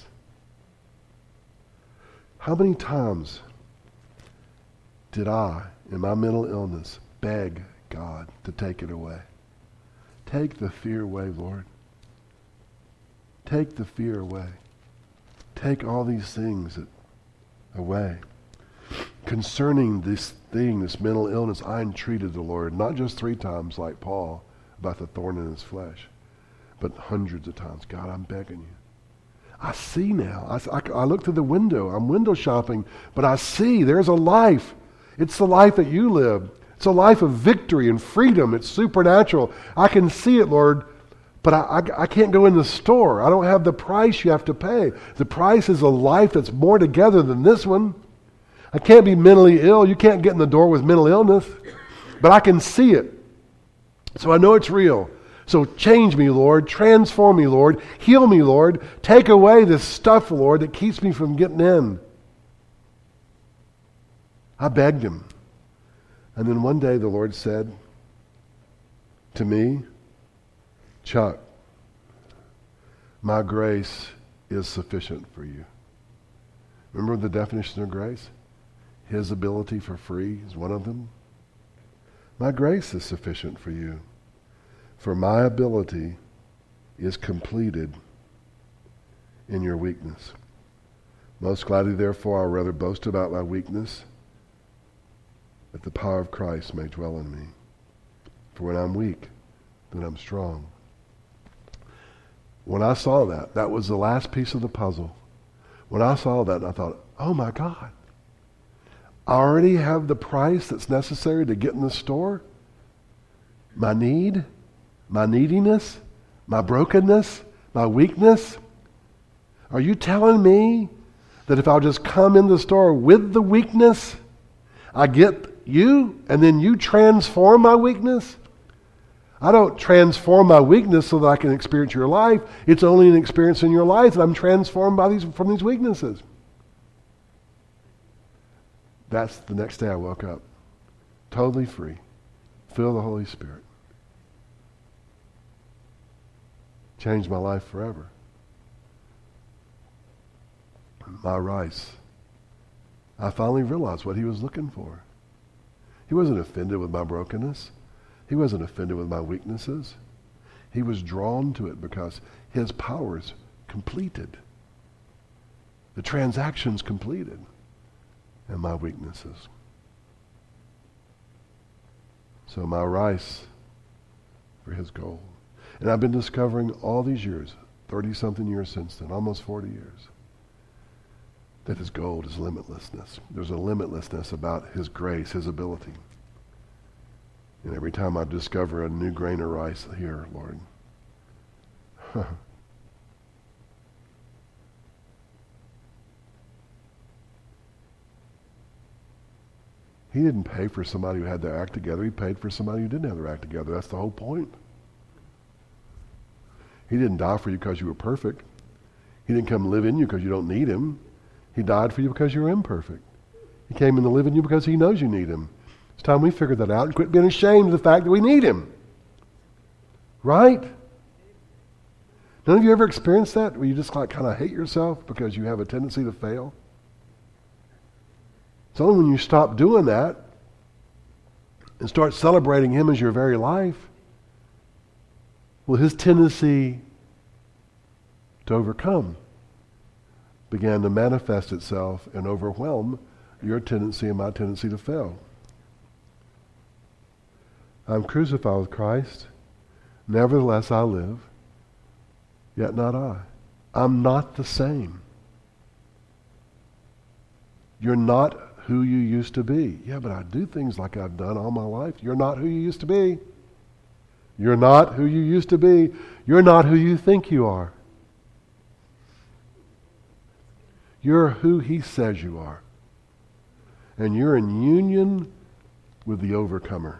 How many times did I, in my mental illness, beg God to take it away? Take the fear away, Lord. Take the fear away. Take all these things away. Concerning this thing, this mental illness, I entreated the Lord, not just 3 times like Paul about the thorn in his flesh, but hundreds of times. God, I'm begging you. I see now. I look through the window. I'm window shopping, but I see there's a life. It's the life that you live. It's a life of victory and freedom. It's supernatural. I can see it, Lord, but I can't go in the store. I don't have the price you have to pay. The price is a life that's more together than this one. I can't be mentally ill. You can't get in the door with mental illness, but I can see it. So I know it's real. So change me, Lord. Transform me, Lord. Heal me, Lord. Take away this stuff, Lord, that keeps me from getting in. I begged him. And then one day the Lord said to me, Chuck, my grace is sufficient for you. Remember the definition of grace? His ability for free is one of them. My grace is sufficient for you, for my ability is completed in your weakness. Most gladly, therefore, I'll rather boast about my weakness, that the power of Christ may dwell in me. For when I'm weak, then I'm strong. When I saw that, that was the last piece of the puzzle. When I saw that, I thought, oh my God, I already have the price that's necessary to get in the store. My need, my neediness, my brokenness, my weakness. Are you telling me that if I'll just come in the store with the weakness, I get you and then you transform my weakness? I don't transform my weakness so that I can experience your life. It's only an experience in your life that I'm transformed from these weaknesses. That's the next day I woke up. Totally free. Filled with the Holy Spirit. Changed my life forever. My rice. I finally realized what he was looking for. He wasn't offended with my brokenness. He wasn't offended with my weaknesses. He was drawn to it because his power is completed. The transaction's completed. And my weaknesses. So my rice for his gold. And I've been discovering all these years, 30-something years since then, almost 40 years, that his gold is limitlessness. There's a limitlessness about his grace, his ability. And every time I discover a new grain of rice here, Lord, he didn't pay for somebody who had their act together. He paid for somebody who didn't have their act together. That's the whole point. He didn't die for you because you were perfect. He didn't come live in you because you don't need him. He died for you because you're imperfect. He came in to live in you because he knows you need him. It's time we figure that out and quit being ashamed of the fact that we need him. Right? None of you ever experienced that? Where you just kind of hate yourself because you have a tendency to fail? It's only when you stop doing that and start celebrating him as your very life will his tendency to overcome began to manifest itself and overwhelm your tendency and my tendency to fail. I'm crucified with Christ. Nevertheless I live, yet not I. I'm not the same. You're not who you used to be. Yeah, but I do things like I've done all my life. You're not who you used to be. You're not who you used to be. You're not who you think you are. You're who he says you are. And you're in union with the overcomer.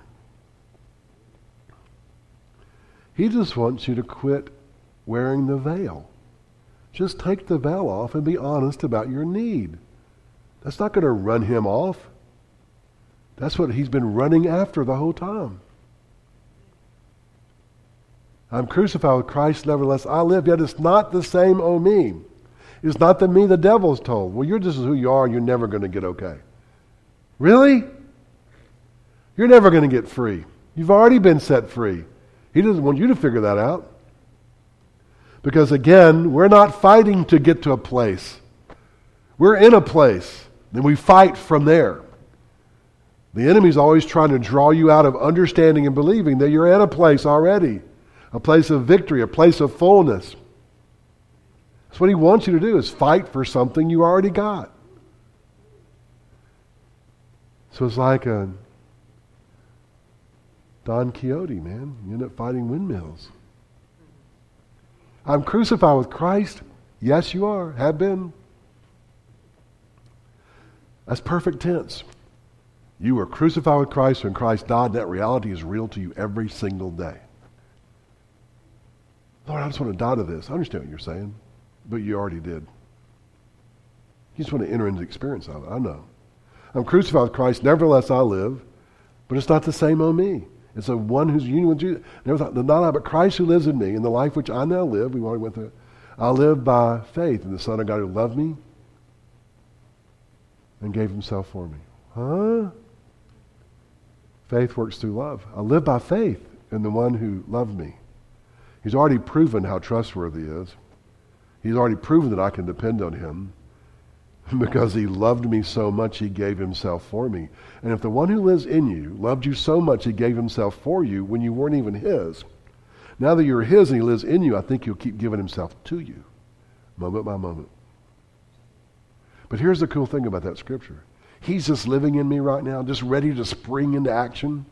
He just wants you to quit wearing the veil. Just take the veil off and be honest about your need. That's not going to run him off. That's what he's been running after the whole time. I'm crucified with Christ, nevertheless I live, yet it's not the same, O me. It's not the me the devil's told. Well, you're just who you are and you're never going to get okay. Really? You're never going to get free. You've already been set free. He doesn't want you to figure that out. Because again, we're not fighting to get to a place. We're in a place. Then we fight from there. The enemy's always trying to draw you out of understanding and believing that you're in a place already. A place of victory, a place of fullness. That's what he wants you to do, is fight for something you already got. So it's like a Don Quixote, man. You end up fighting windmills. I'm crucified with Christ. Yes, you are. Have been. That's perfect tense. You were crucified with Christ when Christ died. That reality is real to you every single day. Lord, I just want to die to this. I understand what you're saying, but you already did. You just want to enter into the experience of it. I know. I'm crucified with Christ. Nevertheless, I live, but it's not the same on me. It's a one who's union with Jesus. Not I, but Christ who lives in me. In the life which I now live, we already went through it. I live by faith in the Son of God who loved me and gave himself for me. Huh? Faith works through love. I live by faith in the one who loved me. He's already proven how trustworthy he is. He's already proven that I can depend on him. Because he loved me so much, he gave himself for me. And if the one who lives in you loved you so much, he gave himself for you when you weren't even his. Now that you're his and he lives in you, I think he'll keep giving himself to you, moment by moment. But here's the cool thing about that scripture. He's just living in me right now, just ready to spring into action.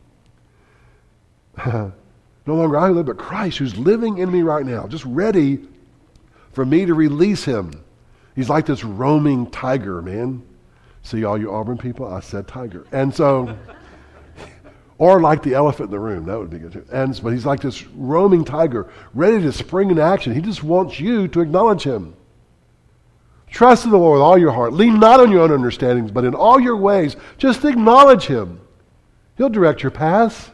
No longer I who live, but Christ who's living in me right now, just ready for me to release him. He's like this roaming tiger, man. See, all you Auburn people, I said tiger. And so, or like the elephant in the room, that would be good too. But he's like this roaming tiger, ready to spring into action. He just wants you to acknowledge him. Trust in the Lord with all your heart. Lean not on your own understandings, but in all your ways, just acknowledge him. He'll direct your paths.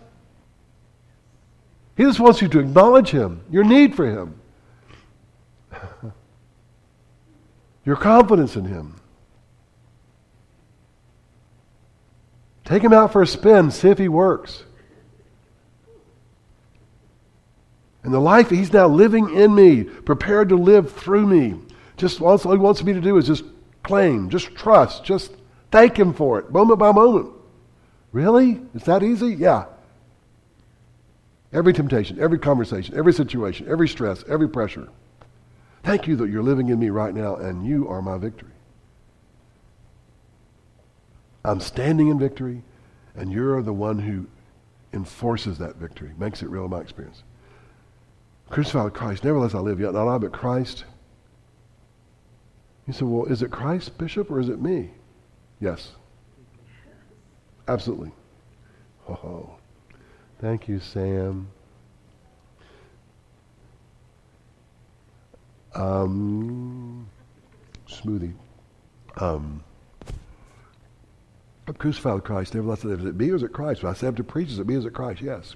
He just wants you to acknowledge him, your need for him, your confidence in him. Take him out for a spin, see if he works. And the life he's now living in me, prepared to live through me, just all he wants me to do is just claim, just trust, just thank him for it, moment by moment. Really? Is that easy? Yeah. Every temptation, every conversation, every situation, every stress, every pressure. Thank you that you're living in me right now, and you are my victory. I'm standing in victory, and you're the one who enforces that victory, makes it real in my experience. Crucified with Christ, nevertheless I live, yet not I, but Christ. You said, well, is it Christ, Bishop, or is it me? Yes. Absolutely. Oh, thank you, Sam. Smoothie. I'm crucified with Christ. Nevertheless, is it me or is it Christ? When I say I have to preach, is it me or is it Christ? Yes.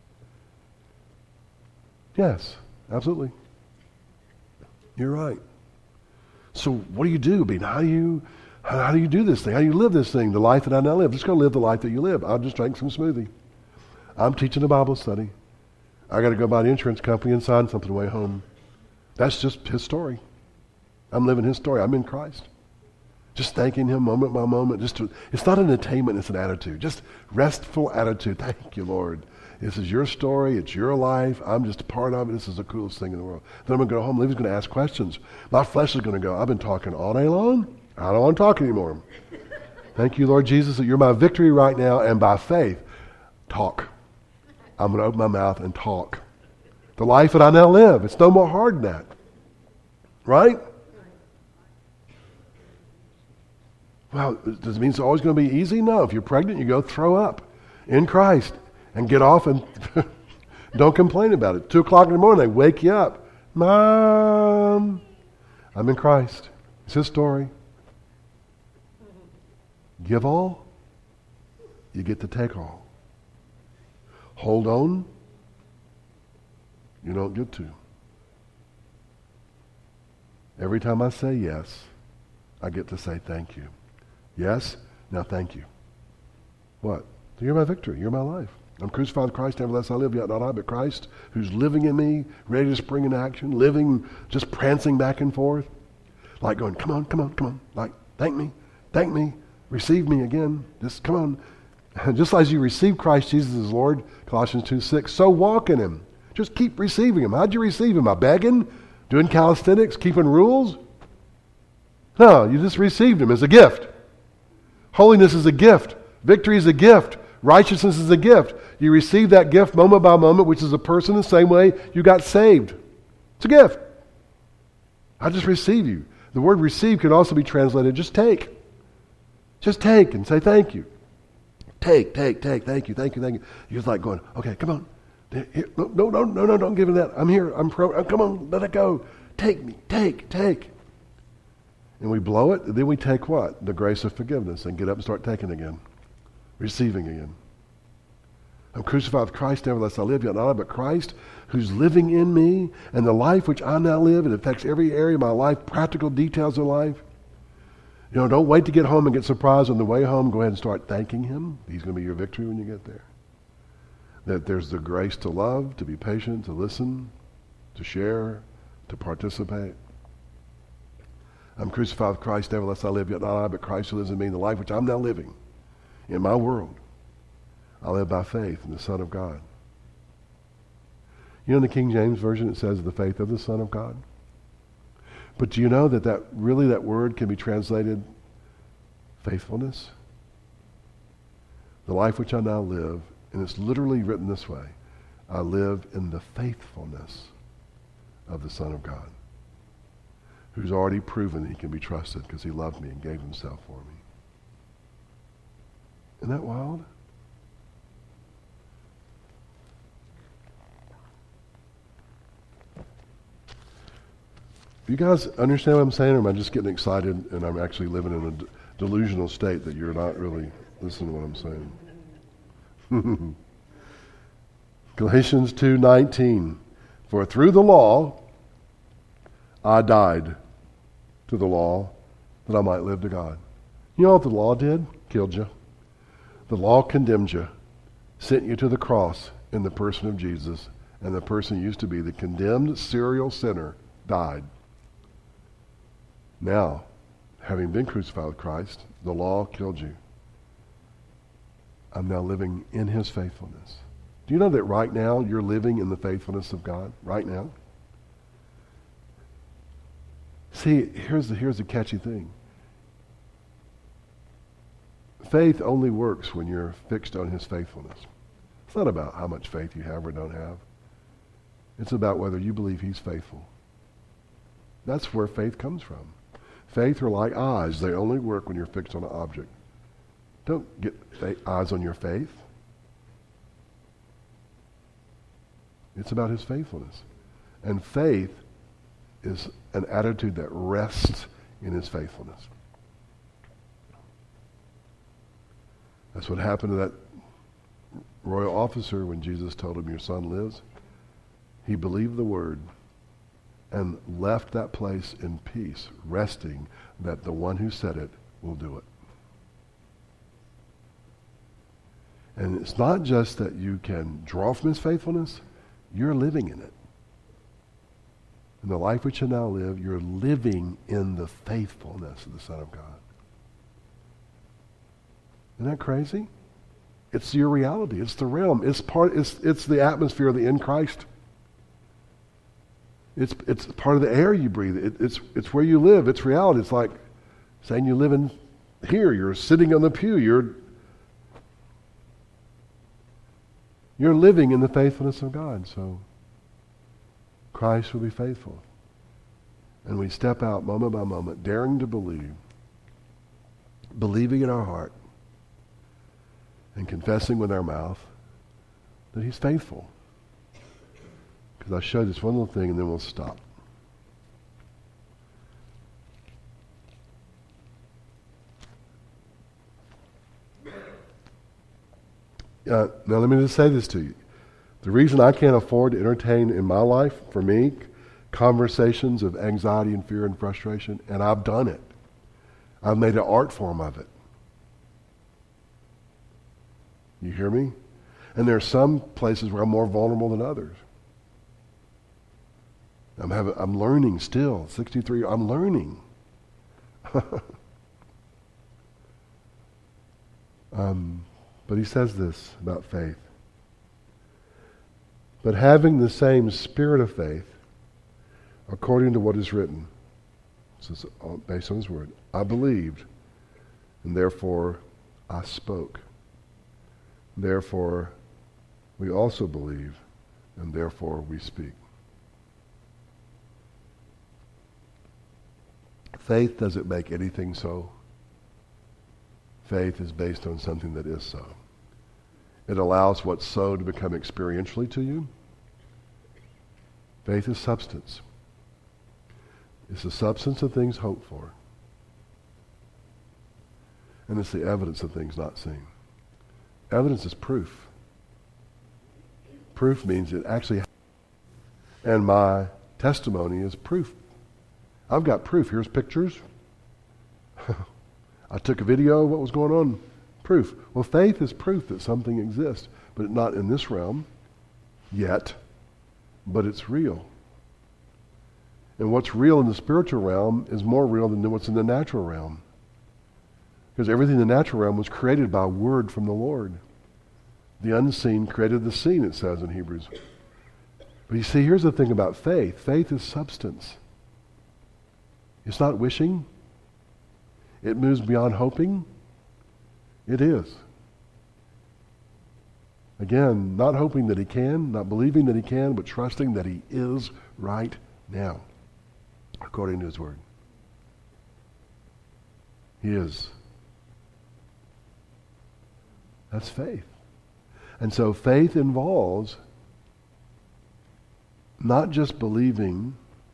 Yes, absolutely. You're right. So what do you do? I mean, how do you do this thing? How do you live this thing? The life that I now live. Just go live the life that you live. I'll just drink some smoothie. I'm teaching a Bible study. I got to go by the insurance company and sign something away home. That's just his story. I'm living his story. I'm in Christ. Just thanking him moment by moment. It's not an attainment, it's an attitude. Just restful attitude. Thank you, Lord. This is your story. It's your life. I'm just a part of it. This is the coolest thing in the world. Then I'm going to go home. Levy's going to ask questions. My flesh is going to go, I've been talking all day long. I don't want to talk anymore. Thank you, Lord Jesus, that you're my victory right now. And by faith, talk. I'm going to open my mouth and talk. The life that I now live. It's no more hard than that. Right? Well, does it mean it's always going to be easy? No. If you're pregnant, you go throw up in Christ and get off and don't complain about it. 2 o'clock in the morning, they wake you up. Mom, I'm in Christ. It's his story. Give all, you get to take all. Hold on, you don't get to. Every time I say yes, I get to say thank you. Yes, now thank you. What? You're my victory. You're my life. I'm crucified with Christ, nevertheless I live, yet not I, but Christ, who's living in me, ready to spring into action, living, just prancing back and forth, like going, come on, come on, come on, like, thank me, receive me again, just come on. Just as you receive Christ Jesus as Lord, Colossians 2:6, so walk in him. Just keep receiving him. How'd you receive him? By begging? Doing calisthenics? Keeping rules? No, you just received him as a gift. Holiness is a gift. Victory is a gift. Righteousness is a gift. You receive that gift moment by moment, which is a person the same way you got saved. It's a gift. I just receive you. The word receive can also be translated just take. Just take and say thank you. Take, thank you. You're just like going, okay, come on. No, don't give it that. I'm here. Come on, let it go. Take me, take. And we blow it, and then we take what? The grace of forgiveness and get up and start taking again. Receiving again. I'm crucified with Christ, nevertheless I live, yet not I, but Christ, who's living in me, and the life which I now live, it affects every area of my life, practical details of life. You know, don't wait to get home and get surprised on the way home. Go ahead and start thanking him. He's going to be your victory when you get there. That there's the grace to love, to be patient, to listen, to share, to participate. I'm crucified with Christ, nevertheless I live, yet not I, but Christ who lives in me, in the life which I'm now living in my world. I live by faith in the Son of God. You know in the King James Version it says the faith of the Son of God? But do you know that word can be translated faithfulness? The life which I now live, and it's literally written this way, I live in the faithfulness of the Son of God, who's already proven he can be trusted because he loved me and gave himself for me. Isn't that wild? You guys understand what I'm saying, or am I just getting excited and I'm actually living in a delusional state that you're not really listening to what I'm saying? Galatians 2:19. For through the law I died to the law that I might live to God. You know what the law did? Killed you. The law condemned you, sent you to the cross in the person of Jesus, and the person who used to be the condemned serial sinner died. Now, having been crucified with Christ, the law killed you. I'm now living in his faithfulness. Do you know that right now you're living in the faithfulness of God? Right now? See, here's the catchy thing. Faith only works when you're fixed on his faithfulness. It's not about how much faith you have or don't have. It's about whether you believe he's faithful. That's where faith comes from. Faith are like eyes. They only work when you're fixed on an object. Don't get eyes on your faith. It's about his faithfulness. And faith is an attitude that rests in his faithfulness. That's what happened to that royal officer when Jesus told him, your son lives. He believed the word and left that place in peace, resting that the one who said it will do it. And it's not just that you can draw from his faithfulness, you're living in it. In the life which you now live, you're living in the faithfulness of the Son of God. Isn't that crazy? It's your reality. It's the realm. It's the atmosphere of the in Christ. It's part of the air you breathe. It's where you live. It's reality. It's like saying you live in here. You're sitting on the pew. You're living in the faithfulness of God. So Christ will be faithful. And we step out moment by moment, daring to believe, believing in our heart, and confessing with our mouth that he's faithful. Because I'll show you this one little thing and then we'll stop. Now let me just say this to you. The reason I can't afford to entertain in my life, for me, conversations of anxiety and fear and frustration, and I've done it. I've made an art form of it. You hear me? And there are some places where I'm more vulnerable than others. I'm learning still. 63, I'm learning. But he says this about faith. But having the same spirit of faith, according to what is written, this is based on his word, I believed, and therefore I spoke. Therefore we also believe, and therefore we speak. Faith doesn't make anything so. Faith is based on something that is so. It allows what's so to become experientially to you. Faith is substance. It's the substance of things hoped for. And it's the evidence of things not seen. Evidence is proof. Proof means it actually happened. And my testimony is proof. I've got proof. Here's pictures. I took a video of what was going on. Proof. Well, faith is proof that something exists, but not in this realm yet, but it's real. And what's real in the spiritual realm is more real than what's in the natural realm. Because everything in the natural realm was created by a word from the Lord. The unseen created the seen, it says in Hebrews. But you see, here's the thing about faith. Faith is substance. It's not wishing. It moves beyond hoping. It is. Again, not hoping that he can, not believing that he can, but trusting that he is right now, according to his word. He is. That's faith. And so faith involves not just believing,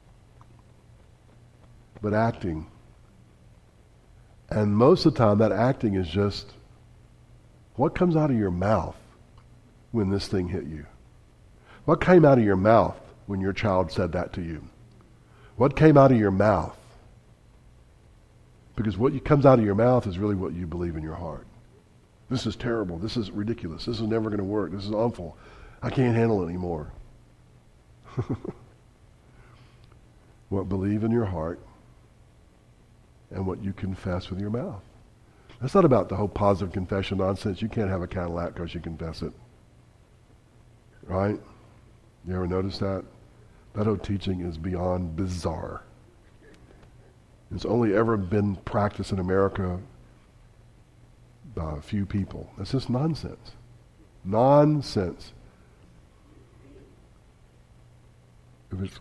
but acting. And most of the time that acting is just what comes out of your mouth when this thing hit you. What came out of your mouth when your child said that to you? What came out of your mouth? Because what comes out of your mouth is really what you believe in your heart. This is terrible. This is ridiculous. This is never going to work. This is awful. I can't handle it anymore. What believe in your heart and what you confess with your mouth. That's not about the whole positive confession nonsense. You can't have a Cadillac because you confess it. Right? You ever notice that? That whole teaching is beyond bizarre. It's only ever been practiced in America by a few people. That's just nonsense. Nonsense. It's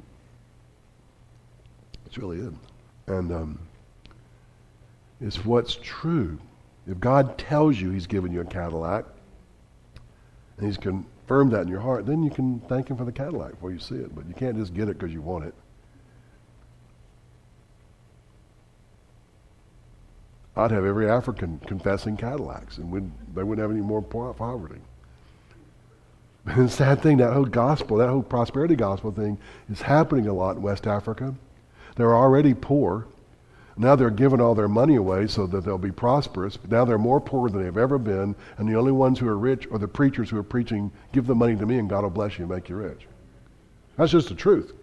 really is. And it's what's true. If God tells you he's given you a Cadillac, and he's confirmed that in your heart, then you can thank him for the Cadillac before you see it. But you can't just get it because you want it. I'd have every African confessing Cadillacs, and they wouldn't have any more poverty. But the sad thing, that whole gospel, that whole prosperity gospel thing is happening a lot in West Africa. They're already poor. Now they're giving all their money away so that they'll be prosperous. But now they're more poor than they've ever been, and the only ones who are rich are the preachers who are preaching, give the money to me and God will bless you and make you rich. That's just the truth.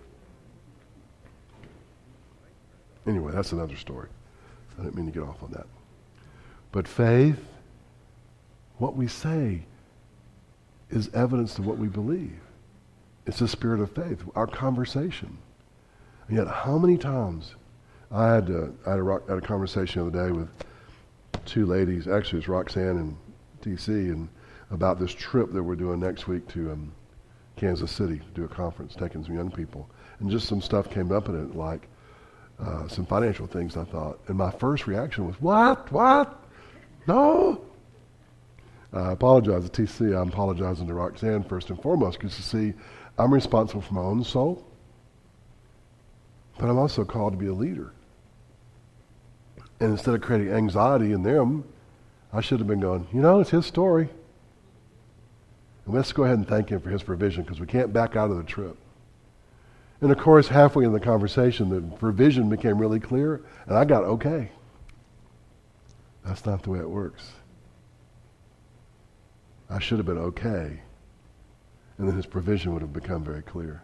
Anyway, that's another story. I didn't mean to get off on that. But faith, what we say, is evidence of what we believe. It's the spirit of faith, our conversation. And yet, how many times I had a conversation the other day with two ladies. Actually, it's Roxanne and TC, and about this trip that we're doing next week to Kansas City to do a conference, taking some young people. And just some stuff came up in it, like some financial things, I thought. And my first reaction was, what? No! I apologize to TC. I'm apologizing to Roxanne first and foremost, because you see, I'm responsible for my own soul, but I'm also called to be a leader. And instead of creating anxiety in them, I should have been going, it's his story. And let's go ahead and thank him for his provision, because we can't back out of the trip. And of course, halfway in the conversation, the provision became really clear, and I got okay. That's not the way it works. I should have been okay, and then his provision would have become very clear.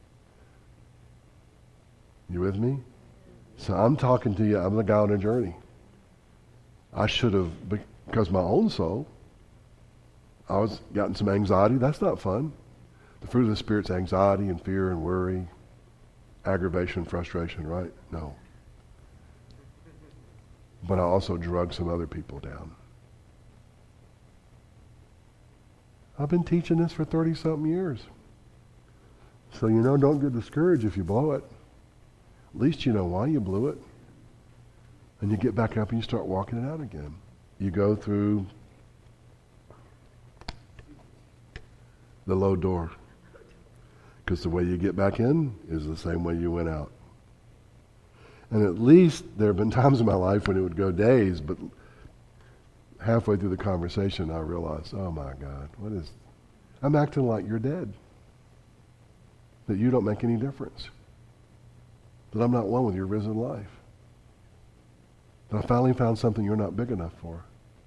You with me? So I'm talking to you, I'm the guy on a journey. I should have, because my own soul, I was gotten some anxiety. That's not fun. The fruit of the Spirit's anxiety and fear and worry, aggravation, frustration, right? No. But I also drug some other people down. I've been teaching this for 30-something years. So don't get discouraged if you blow it. At least you know why you blew it. And you get back up and you start walking it out again. You go through the low door. Because the way you get back in is the same way you went out. And at least there have been times in my life when it would go days, but halfway through the conversation I realized, oh my God, I'm acting like you're dead. That you don't make any difference. That I'm not one with your risen life. That I finally found something you're not big enough for.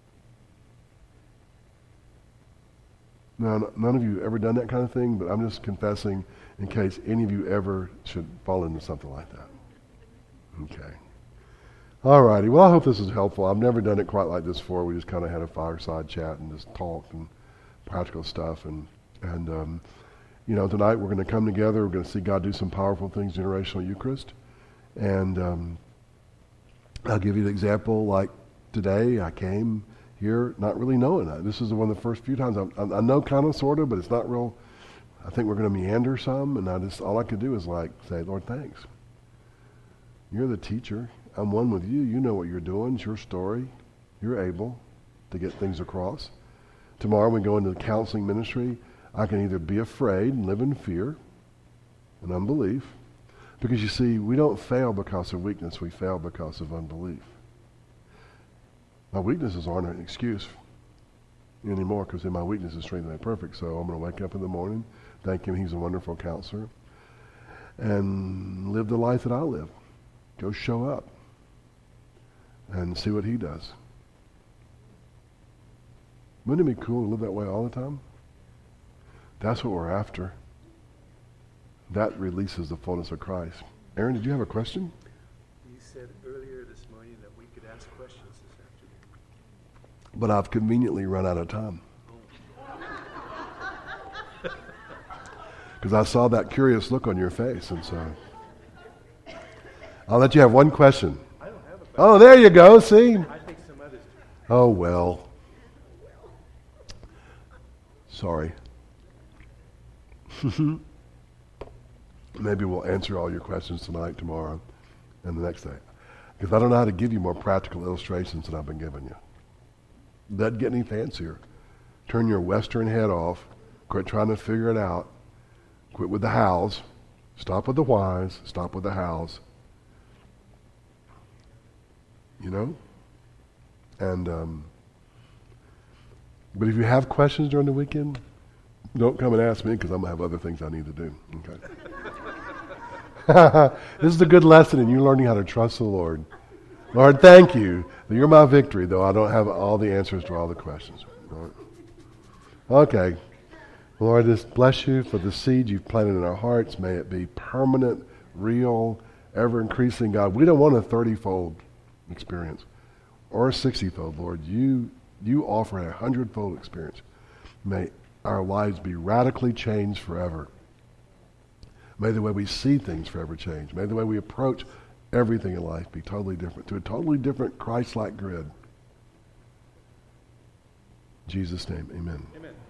Now, none of you ever done that kind of thing, but I'm just confessing in case any of you ever should fall into something like that. Okay. All righty. Well, I hope this is helpful. I've never done it quite like this before. We just kind of had a fireside chat and just talked and practical stuff. And tonight we're going to come together. We're going to see God do some powerful things, generational Eucharist. And I'll give you an example. Like today, I came here not really knowing that. This is one of the first few times I know kind of, sort of, but it's not real. I think we're going to meander some, and all I could do is like say, Lord, thanks. You're the teacher. I'm one with you. You know what you're doing. It's your story. You're able to get things across. Tomorrow we go into the counseling ministry. I can either be afraid and live in fear and unbelief, because you see, we don't fail because of weakness. We fail because of unbelief. My weaknesses aren't an excuse anymore, because in my weakness is strength made perfect. So I'm going to wake up in the morning, thank him, he's a wonderful counselor, and live the life that I live. Go show up and see what he does. Wouldn't it be cool to live that way all the time? That's what we're after. That releases the fullness of Christ. Aaron, did you have a question? You said earlier this morning that we could ask questions this afternoon. But I've conveniently run out of time. Because I saw that curious look on your face, and so I'll let you have one question. I don't have a question. Oh, there you go, see? I think some others do. Oh, well. Sorry. Maybe we'll answer all your questions tonight, tomorrow, and the next day. Because I don't know how to give you more practical illustrations than I've been giving you. Doesn't get any fancier. Turn your Western head off. Quit trying to figure it out. Quit with the hows. Stop with the whys. Stop with the hows. You know? And, but if you have questions during the weekend, don't come and ask me, because I'm going to have other things I need to do. Okay? This is a good lesson in you learning how to trust the Lord. Lord, thank you that you're my victory, though I don't have all the answers to all the questions. All right. Okay. Lord, just bless you for the seed you've planted in our hearts. May it be permanent, real, ever-increasing, God. We don't want a 30-fold experience or a 60-fold, Lord. You offer a 100-fold experience. May our lives be radically changed forever. May the way we see things forever change. May the way we approach everything in life be totally different, to a totally different Christ-like grid. In Jesus' name, amen. Amen.